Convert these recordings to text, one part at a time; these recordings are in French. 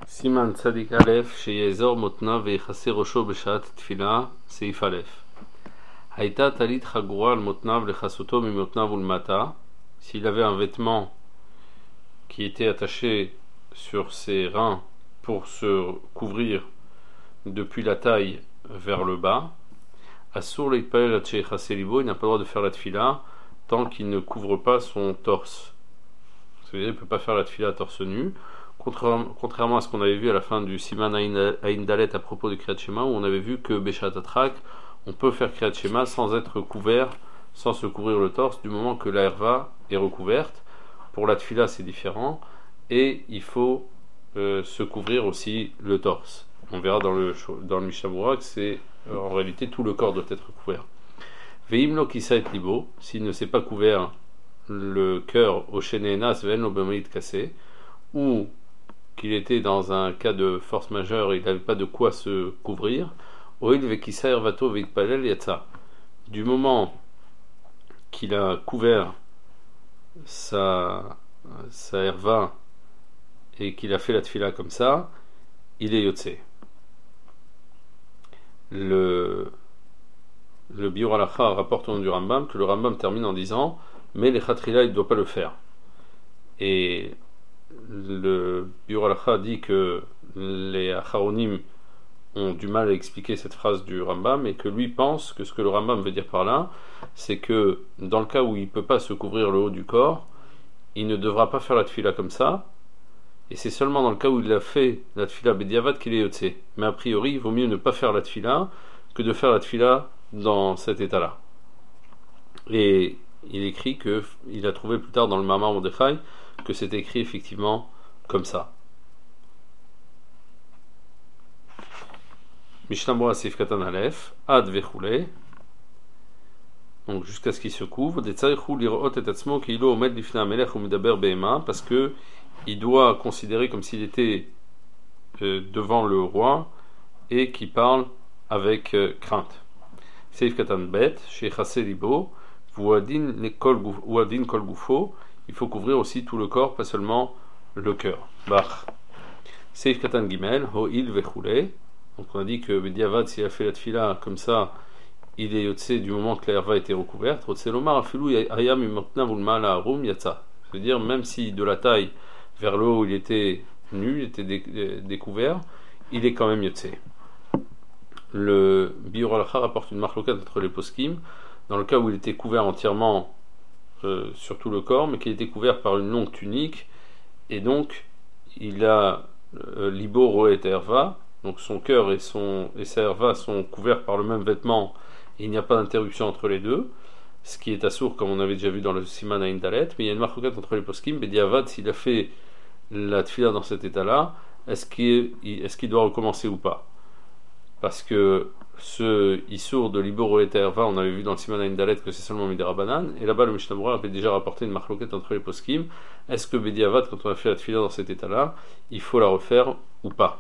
Siman Tzadik Aleph, Sheyezor Motna Veichase Rosho Beshat Tfila, Seif Aleph. Haïta Talit Chagura al Motnav Lechasoto Mimotnav Ulmata. S'il avait un vêtement qui était attaché sur ses reins pour se couvrir depuis la taille vers le bas, Asur Leipalel Atcheichase Libo, il n'a pas le droit de faire la tfila tant qu'il ne couvre pas son torse. C'est-à-dire, il ne peut pas faire la tfila torse nu. Contrairement à ce qu'on avait vu à la fin du Siman Aïn Dalet à propos du Kriyat Shema, où on avait vu que Beshat Atrak, on peut faire Kriyat Shema sans être couvert, sans se couvrir le torse, du moment que la herva est recouverte. Pour la tfila, c'est différent, et il faut se couvrir aussi le torse. On verra dans le Mishnah Berurah que c'est en réalité tout le corps doit être couvert. Veimlo Kisait Libo, s'il ne s'est pas couvert le cœur au Shenenas Ven Obemoïd Kassé, ou qu'il était dans un cas de force majeure et il n'avait pas de quoi se couvrir, du moment qu'il a couvert sa herva et qu'il a fait la tfila comme ça, il est yotse. Le Biur Halacha rapporte au nom du Rambam que le Rambam termine en disant mais les Khatrila il ne doit pas le faire. Et le Biur Halacha dit que les Acharonim ont du mal à expliquer cette phrase du Rambam et que lui pense que ce que le Rambam veut dire par là, c'est que dans le cas où il ne peut pas se couvrir le haut du corps, il ne devra pas faire la tfila comme ça, et c'est seulement dans le cas où il a fait la tfila bediavad qu'il est yotse. Mais a priori, il vaut mieux ne pas faire la tfila que de faire la tfila dans cet état-là. Et il écrit qu'il a trouvé plus tard dans le Mamar Mordechai que c'est écrit effectivement comme ça. Mishnah Berurah Seif Katan Aleph, Ad Vechule, donc jusqu'à ce qu'il se couvre, Detzarichu lirot et atzmo kiilo omed lifnei hamelech umedaber be'ema, parce que il doit considérer comme s'il était devant le roi et qui parle avec crainte. Seif Katan Bet, Sheichase Libo, Vuadin kol gufo, il faut couvrir aussi tout le corps, pas seulement le cœur. Bach. Seif Katan Gimel, Ho'il Vechule. Donc on a dit que Bediavad, s'il a fait la tfila comme ça, il est yotse du moment que la herva a été recouverte. C'est-à-dire, même si de la taille vers le haut il était nu, il était découvert, il est quand même yotse. Le Biur Halacha rapporte une marloquette entre les poskim, dans le cas où il était couvert entièrement sur tout le corps, mais qu'il était couvert par une longue tunique, et donc il a libo roet herva. Donc son cœur et sa herva sont couverts par le même vêtement et il n'y a pas d'interruption entre les deux, ce qui est assourd comme on avait déjà vu dans le Siman Aïn Dalet, mais il y a une marquette entre les poskim, Bediavad, s'il a fait la tfila dans cet état-là, est-ce qu'il doit recommencer ou pas? Parce que ce issour de Liboro et Herva, on avait vu dans le Siman Aïn Dalet que c'est seulement Midera Banan, et là-bas le Mishnah Berurah avait déjà rapporté une marquette entre les poskim, est-ce que Bediavad, quand on a fait la tfila dans cet état-là, il faut la refaire ou pas?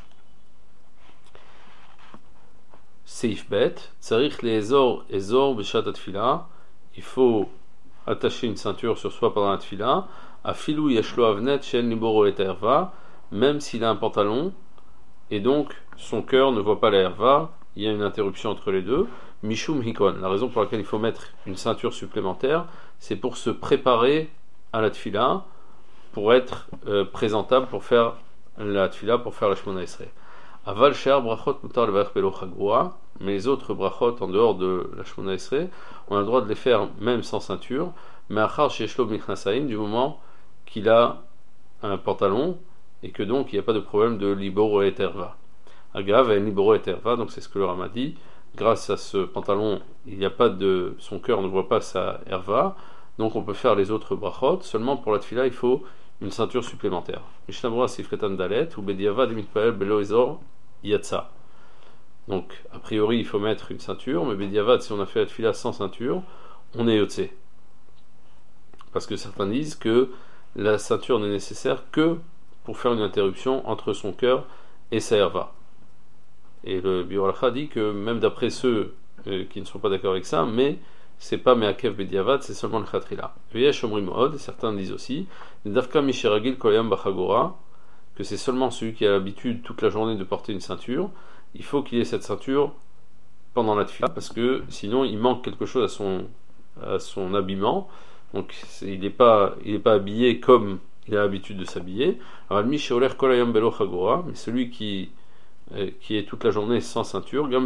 Seif Bet, Tsarich le Ezor Beshat Atfila, il faut attacher une ceinture sur soi pendant la tfila, Afilou Yeshlo Avnet Shen Liboro et Herva, même s'il a un pantalon, et donc son cœur ne voit pas la herva, il y a une interruption entre les deux. Mishum Hikon, la raison pour laquelle il faut mettre une ceinture supplémentaire, c'est pour se préparer à la tfila, pour être présentable pour faire la tfila, pour faire la Shemona Esrei. Aval She'ar Brachot Mutar Levarech Belo Chagua, mais les autres brachot en dehors de la Shemona Esrei, on a le droit de les faire même sans ceinture, mais Achar Sheshlo Michnasaim, du moment qu'il a un pantalon et que donc il n'y a pas de problème de liboro et terva. Agav et liboro et terva, donc c'est ce que le Rama dit, grâce à ce pantalon, il n'y a pas de, son cœur ne voit pas sa herva, donc on peut faire les autres brachot, seulement pour la tfila il faut une ceinture supplémentaire. Mishnah Berurah Seif Katan Dalet, ou Bediavad Mitpael Belo Ezor Yatsa. Donc, a priori, il faut mettre une ceinture, mais Bediavad, si on a fait la tfila sans ceinture, on est yotse. Parce que certains disent que la ceinture n'est nécessaire que pour faire une interruption entre son cœur et sa herva. Et le Biur Halacha dit que même d'après ceux qui ne sont pas d'accord avec ça, mais c'est pas Meakev Bediavad, c'est seulement le Khatrila. Veyesh Omrim Od, certains disent aussi, Dafka Misheragil Koyam Bachagora, que c'est seulement celui qui a l'habitude toute la journée de porter une ceinture, il faut qu'il ait cette ceinture pendant la tefila, parce que sinon il manque quelque chose à son habillement, donc il n'est pas habillé comme il a l'habitude de s'habiller. Alors, mais celui qui est toute la journée sans ceinture, même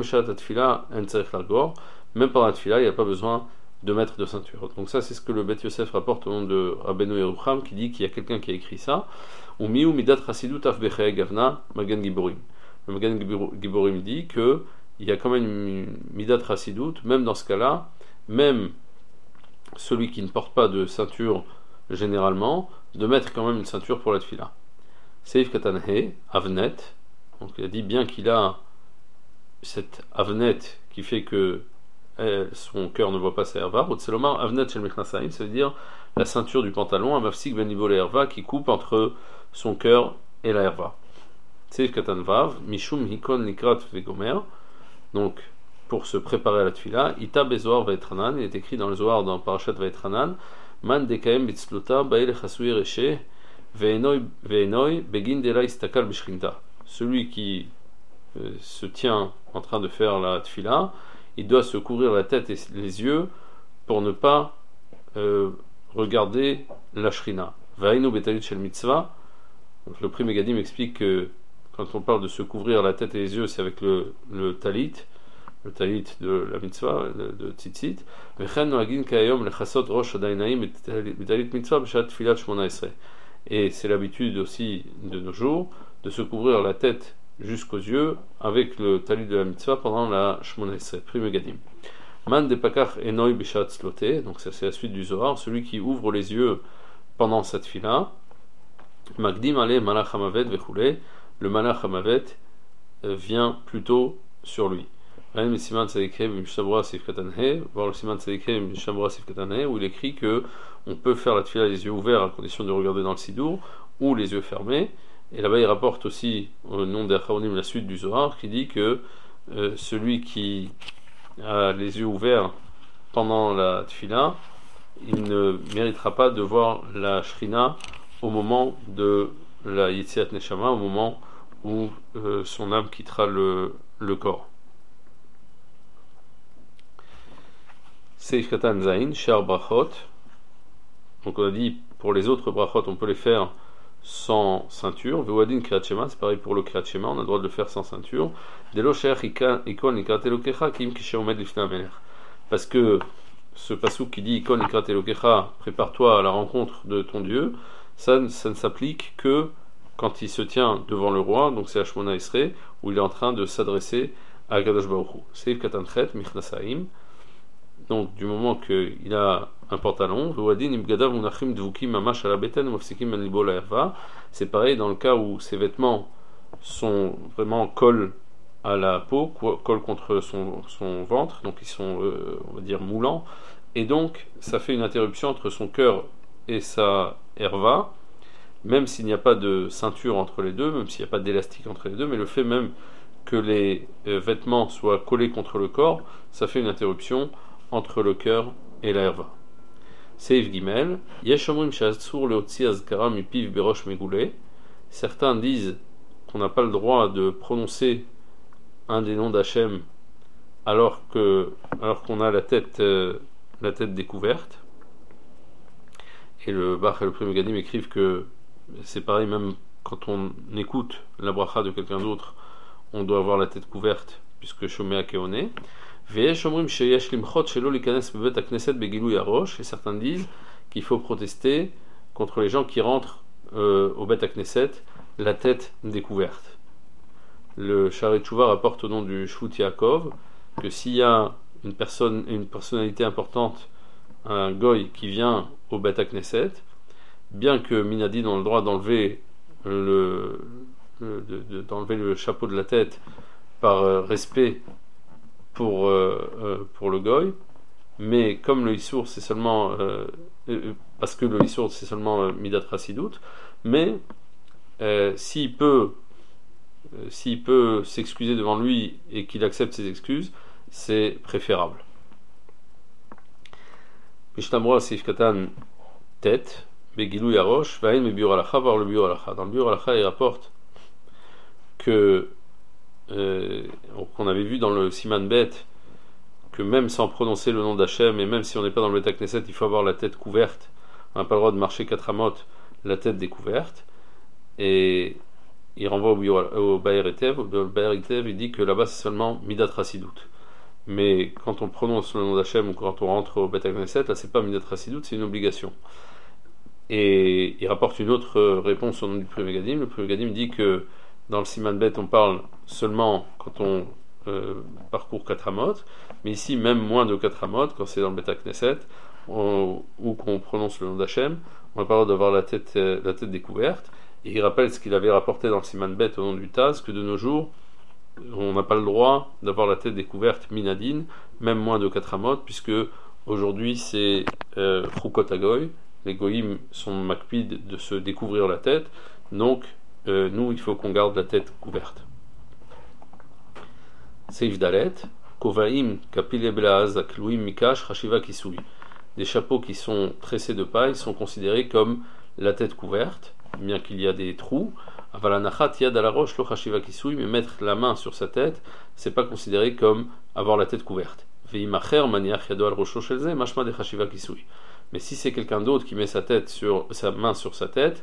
pendant la tefila, il n'y a pas besoin de mettre de ceinture. Donc ça, c'est ce que le Bet Yosef rapporte au nom de Rabbeinu Yerucham, qui dit qu'il y a quelqu'un qui a écrit ça. Le Magen Giborim dit que il y a quand même une midat chasidut, même dans ce cas-là, même celui qui ne porte pas de ceinture généralement, de mettre quand même une ceinture pour la tefila. Seif Katanhe, Avnet, donc il a dit bien qu'il a cette Avnet qui fait que son cœur ne voit pas sa herva, Otselomar Avnet Shel Mechnasayim, ça veut dire la ceinture du pantalon, Amafsik Ben Ibo la herva, qui coupe entre son cœur et la herva. Seif Katanvav, Mishum Hikon Likrat Vegomer, donc pour se préparer à la tefila, Ita Bezoar Vaetranan, il est écrit dans le Zohar dans Parashat Vaetranan, Man Dekaem Bitzluta Bael Chasui Reche Ve'enoi Begin Dela Istakal Bishrinta. Celui qui se tient en train de faire la tefila, il doit se couvrir la tête et les yeux pour ne pas regarder la shrina. Va'inu Betalut Shel Mitzvah. Donc le Pri Megadim explique que quand on parle de se couvrir la tête et les yeux, c'est avec le talit de la mitzvah, de tzitzit. Et c'est l'habitude aussi de nos jours de se couvrir la tête jusqu'aux yeux avec le talit de la mitzvah pendant la Shmona Esrei. Pri Megadim. Man depakach enoi bishat sloté, donc ça c'est la suite du Zohar, celui qui ouvre les yeux pendant cette fila. Magdim ale malach hamavet vechule, le malach hamavet vient plutôt sur lui. Voir le Siman Tzadikei Mishabura Sif Katanhe, où il écrit que on peut faire la tefila les yeux ouverts à condition de regarder dans le sidour ou les yeux fermés. Et là-bas il rapporte aussi au nom d'Acharonim la suite du Zohar qui dit que celui qui a les yeux ouverts pendant la tefila, il ne méritera pas de voir la shrina au moment de la Yetziat Neshama, au moment où son âme quittera le corps. Seif Katan Zain, Shar Brachot. Donc on a dit pour les autres brachot, on peut les faire sans ceinture. Vewadin Kriyat Shema, c'est pareil pour le Kriyat Shema, on a le droit de le faire sans ceinture. Delo Sheach Ikon Nikrat Elokecha Kim Kishe Omed Lifnei HaMelech. Parce que ce passouk qui dit Ikon Nikrat Elokecha, prépare-toi à la rencontre de ton Dieu, ça ne s'applique que quand il se tient devant le roi, donc c'est Shmona Esrei, où il est en train de s'adresser à Kadosh Baruch Hu. Seif Katan Chet Michnasaim. Donc du moment qu'il a un pantalon, c'est pareil dans le cas où ses vêtements sont vraiment collent à la peau, collent contre son ventre, donc ils sont on va dire moulants, et donc ça fait une interruption entre son cœur et sa herva, même s'il n'y a pas de ceinture entre les deux, même s'il n'y a pas d'élastique entre les deux, mais le fait même que les vêtements soient collés contre le corps, ça fait une interruption entre le cœur et la herva. Seif Gimel, Yeshomrim Shatsur Leotzi Azkara Mipiv Berosh Megoulé. Certains disent qu'on n'a pas le droit de prononcer un des noms d'Hachem alors qu'on a la tête découverte. Et le Bach et le Pri Megadim écrivent que c'est pareil, même quand on écoute la bracha de quelqu'un d'autre, on doit avoir la tête couverte, puisque Shomea Keone. Et certains disent qu'il faut protester contre les gens qui rentrent au Bet HaKnesset la tête découverte. Le Sha'arei Tshuva rapporte au nom du Shvut Yaakov que s'il y a une personnalité importante, un goy qui vient au Bet HaKnesset, bien que Minadin ont le droit d'enlever le chapeau de la tête par respect pour le goy, mais comme le Issour c'est seulement parce que le Issour c'est seulement Midat Chasidut, mais s'il peut s'excuser devant lui et qu'il accepte ses excuses, c'est préférable. Mishnah Berurah Seif Katan tête, Begilou Yarosh, Vaïn me Biur Alacha, voir le Biur Alacha. Dans le Biur Alacha, il rapporte que, qu'on avait vu dans le Siman Bet, que même sans prononcer le nom d'Hachem, et même si on n'est pas dans le Bet Knesset, il faut avoir la tête couverte. On n'a pas le droit de marcher 4 amot, la tête découverte. Et il renvoie au Baer Etev. Le Baer Etev, il dit que là-bas, c'est seulement Midat Rasidut. Mais quand on prononce le nom d'Hachem ou quand on rentre au Bet Knesset, là, c'est pas Midat Rasidut, c'est une obligation. Et il rapporte une autre réponse au nom du Pri Megadim. Le Pri Megadim dit que dans le Siman Bet, on parle seulement quand on parcourt 4 amot, mais ici, même moins de 4 amot, quand c'est dans le Bet Knesset, ou qu'on prononce le nom d'Hachem, on n'a pas le droit d'avoir la tête découverte. Et il rappelle ce qu'il avait rapporté dans le Siman Bet au nom du Taz, que de nos jours, on n'a pas le droit d'avoir la tête découverte minadine, même moins de 4 amot, puisque aujourd'hui c'est Chukot Agoy, les goyim sont makpid de se découvrir la tête, donc nous il faut qu'on garde la tête couverte. Seif Dalet, Kovaim Kapile Blaaz Akluim Mikash Rashiva Kisui. Des chapeaux qui sont tressés de paille sont considérés comme la tête couverte, bien qu'il y a des trous. Avalanachat Yad ala roche lo Rashiva Kisui, mais mettre la main sur sa tête, c'est pas considéré comme avoir la tête couverte. Veimacher Maniach Yado al Rosho Shelze Mashma de Rashiva Kisui. Mais si c'est quelqu'un d'autre qui met sa main sur sa tête,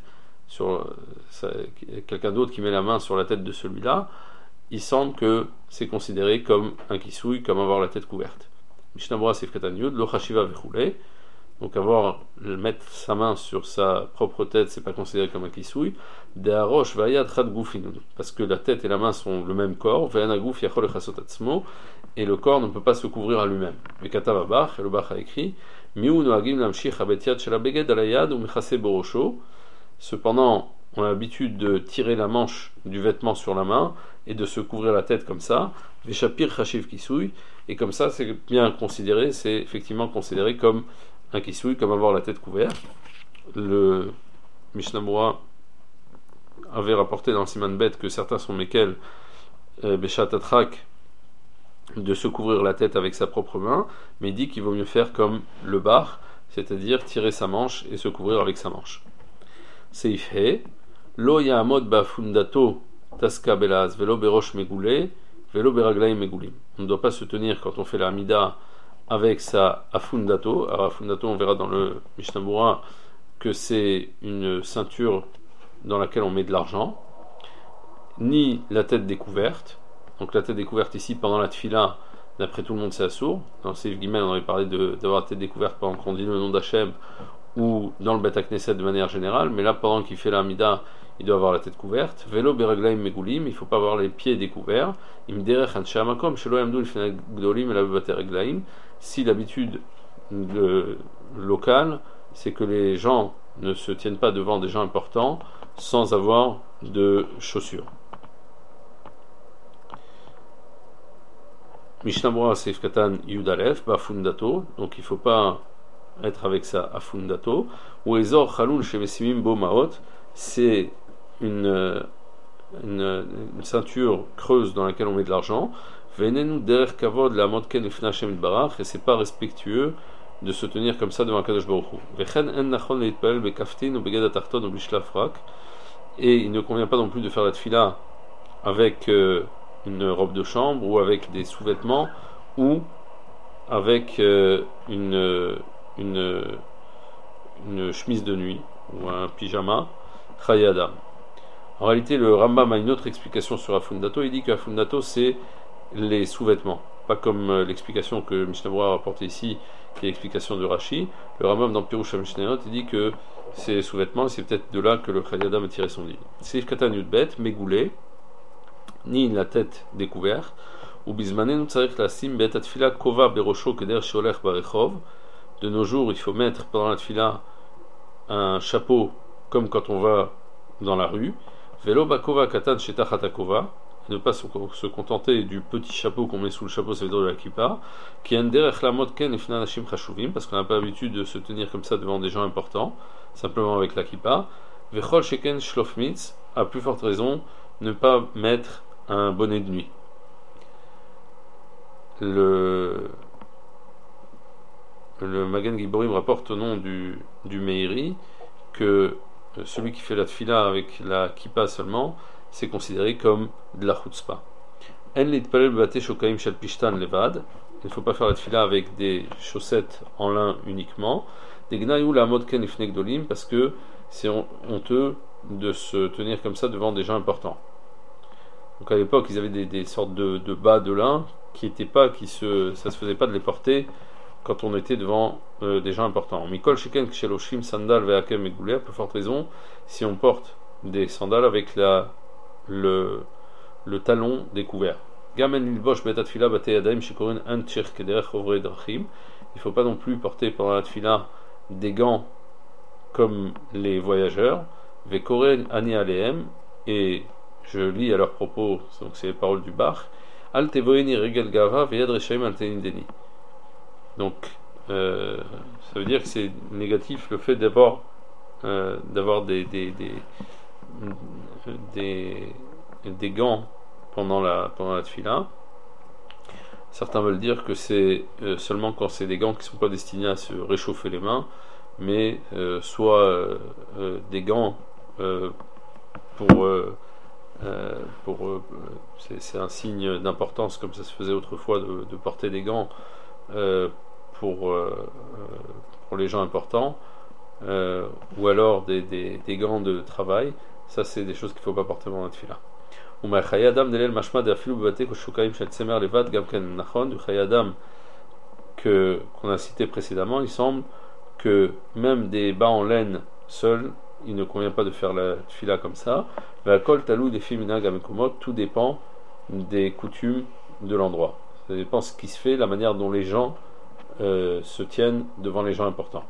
quelqu'un d'autre qui met la main sur la tête de celui-là, il semble que c'est considéré comme un kisouille, comme avoir la tête couverte. Mishnah Berurah Seif Katan Yud, lo chashiva vechulei. Donc mettre sa main sur sa propre tête, c'est pas considéré comme un kisouille. De'arosh vayad chad gufin, parce que la tête et la main sont le même corps. Ve'an guf yachol echasot atzmo, et le corps ne peut pas se couvrir à lui-même. Vekatav abach, et le Bach a écrit, miu noagim lamshich habet yad shel habeged al hayad ou mechase borosho. Cependant, on a l'habitude de tirer la manche du vêtement sur la main et de se couvrir la tête comme ça. Veshapir chashiv kisouille, et comme ça, c'est bien considéré, c'est effectivement considéré comme un kisouille, comme avoir la tête couverte. Le Mishnah Berurah avait rapporté dans le Siman Bet que certains sont mekel Beshat Atrak de se couvrir la tête avec sa propre main, mais il dit qu'il vaut mieux faire comme le bar, c'est-à-dire tirer sa manche et se couvrir avec sa manche. Seif He, Lo Ya'amod Bafundato Taska Belaz, Velo Berosh Megoulé, Velo Beraglaim Megoulim. On ne doit pas se tenir quand on fait la Hamida avec sa Afundato. Alors Afundato, on verra dans le Mishnah Berurah que c'est une ceinture dans laquelle on met de l'argent, ni la tête découverte. Donc la tête découverte ici pendant la tfila, d'après tout le monde c'est assourd. Dans le Seif Gimel, on avait parlé d'avoir la tête découverte pendant qu'on dit le nom d'Hachem, ou dans le Bet Knesset de manière générale, mais là pendant qu'il fait la Hamida, il doit avoir la tête couverte. Velo beraglaim megoulim, il ne faut pas avoir les pieds découverts. Imderech anshe hamakom shelo yamdu lifnei gdolim ela bebate reglaim. Si l'habitude locale, c'est que les gens ne se tiennent pas devant des gens importants sans avoir de chaussures. Mishnah Berurah Seif Katan Yud Alef Bafundato, donc il ne faut pas être avec sa afundato. Ou ezor chalul shemesimim bo maot, c'est une ceinture creuse dans laquelle on met de l'argent. Venenu derer kavod la modken ifna Hashem itbarach, et c'est pas respectueux de se tenir comme ça devant Kadosh Baruch Hu. Vechen en nachon leitpalel bekaftin ou beged atarton ou bishlaf rak, et il ne convient pas non plus de faire la tfila avec une robe de chambre ou avec des sous-vêtements ou avec une chemise de nuit ou un pyjama chayada. En réalité, le Rambam a une autre explication sur Afundato. Il dit que Afundato, c'est les sous-vêtements, pas comme l'explication que Mishnah Berurah a rapportée ici, qui est l'explication de Rashi. Le Rambam dans Pirush HaMishnayot, il dit que c'est les sous-vêtements, et c'est peut-être de là que le chayada a tiré son dit. Seif Katan Yudbet, Megoulé, ni la tête découverte, ou Bismanenu Tzarich Lasim Bet Atfila Kova Berosho Keder Sholech Barechov. De nos jours, il faut mettre pendant la tfila un chapeau comme quand on va dans la rue. Velo bakova katan shetachatakova, ne pas se contenter du petit chapeau qu'on met sous le chapeau, ça veut dire de la kippa, qui derech la mode ken ifna nashim chashuvim, parce qu'on n'a pas l'habitude de se tenir comme ça devant des gens importants, simplement avec la kippa. Vechol sheken shlofmitz, à plus forte raison, ne pas mettre un bonnet de nuit. Le Magen Giborim rapporte au nom du Meiri que celui qui fait la tfila avec la kippa seulement, c'est considéré comme de la chutzpah. En litpalel bate shokaim shel pishtan levad. Il ne faut pas faire la tfila avec des chaussettes en lin uniquement. Des gnayou la mod ken lifnei gdolim, parce que c'est honteux de se tenir comme ça devant des gens importants. Donc à l'époque, ils avaient des sortes de bas de lin ça se faisait pas de les porter quand on était devant des gens importants. Mikol sheken ksheloshim sandal ve'akem egoulé, à peu forte raison, si on porte des sandales avec le talon découvert. Gamen lilbosh betat tfila bate yadayim shekorin an tchir kederech ovrei drachim. Il ne faut pas non plus porter pendant la tfila des gants comme les voyageurs. Vekoren ani alehem, et je lis à leur propos, donc c'est les paroles du Bach. Al tevoeni regel gava veyad reshaim al tenideni. Donc, ça veut dire que c'est négatif le fait d'avoir des gants pendant la tfila. Certains veulent dire que c'est seulement quand c'est des gants qui ne sont pas destinés à se réchauffer les mains, mais soit des gants c'est un signe d'importance, comme ça se faisait autrefois de porter des gants pour les gens importants, ou alors des gants de travail. Ça, c'est des choses qu'il ne faut pas porter pendant la tfila. Du Chayadam qu'on a cité précédemment, il semble que même des bas en laine seuls, il ne convient pas de faire la tfila comme ça. Tout dépend des coutumes de l'endroit. Ça dépend de ce qui se fait, la manière dont les gens se tiennent devant les gens importants.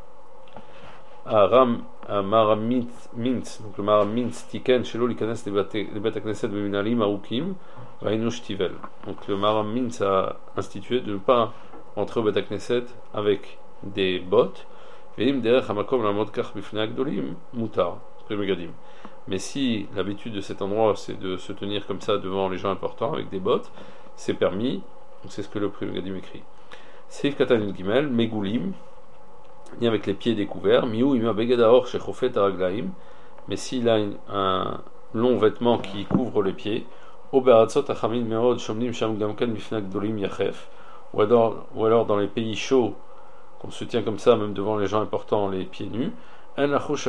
Maram Mintz, donc le Maram Mintz Tiken Shelo Likanes les Bet Knesset Beminalim Arukim Vainush Tivel. Donc le Maram Mintz a institué de ne pas entrer au Bet Knesset avec des bottes. Veim derech hamakom lamod kach bifnei agdolim mutar megadim. Mais si l'habitude de cet endroit c'est de se tenir comme ça devant les gens importants avec des bottes, c'est permis. Donc c'est ce que le Pri Megadim écrit. Seif Katan Gimel Megulim, ni avec les pieds découverts, miou ima begadaor shechofet araglaim, mais s'il a un long vêtement qui couvre les pieds, oberatzot achamim meod shomnim sham gamkan bifnei agdolim yachef, ou alors dans les pays chauds qu'on se tient comme ça même devant les gens importants les pieds nus, il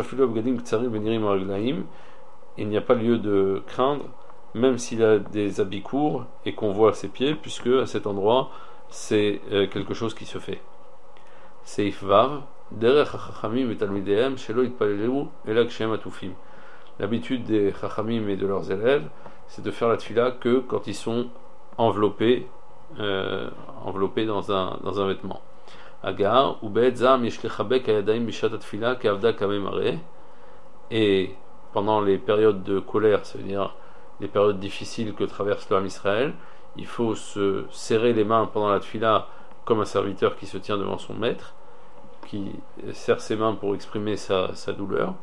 n'y a pas lieu de craindre même s'il a des habits courts et qu'on voit ses pieds, puisque à cet endroit c'est quelque chose qui se fait. Seif Vav, derech hachachamim et talmidehem shelo yitpalelu ela kshem atufim. L'habitude des chachamim et de leurs élèves, c'est de faire la tfila que quand ils sont enveloppés dans un vêtement. Agar ou be'etzam yeshlechabek ayadaim bishat atfila keavda kamemare. Et pendant les périodes de colère, c'est-à-dire les périodes difficiles que traverse l'homme Israël, il faut se serrer les mains pendant la tfila comme un serviteur qui se tient devant son maître, qui serre ses mains pour exprimer sa douleur.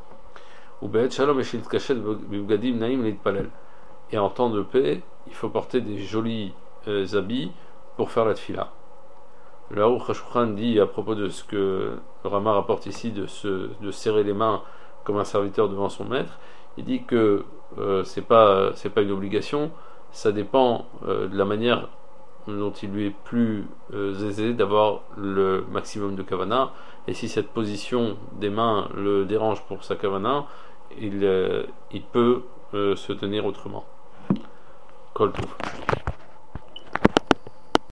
Et en temps de paix, il faut porter des jolis habits pour faire la tfila. Le Aruch HaShulchan dit à propos de ce que le Rama rapporte ici de serrer les mains comme un serviteur devant son maître, il dit que c'est pas une obligation, ça dépend de la manière dont il lui est plus aisé d'avoir le maximum de kavana, et si cette position des mains le dérange pour sa kavana, il peut se tenir autrement. Kol Tov.